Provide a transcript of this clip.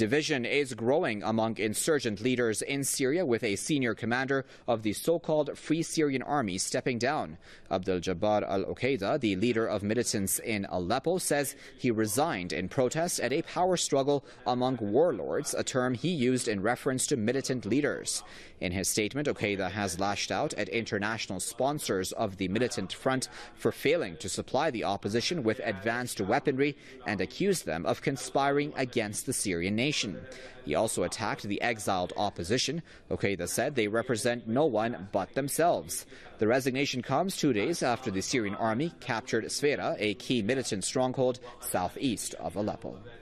Division is growing among insurgent leaders in Syria, with a senior commander of the so-called Free Syrian Army stepping down. Abdel Jabbar al-Oqeida, the leader of militants in Aleppo, says he resigned in protest at a power struggle among warlords, a term he used in reference to militant leaders. In his statement, Oqeida has lashed out at international sponsors of the militant front for failing to supply the opposition with advanced weaponry and accused them of conspiring against the Syrian nation. He also attacked the exiled opposition. Oqeida said they represent no one but themselves. The resignation comes 2 days after the Syrian army captured Sfera, a key militant stronghold southeast of Aleppo.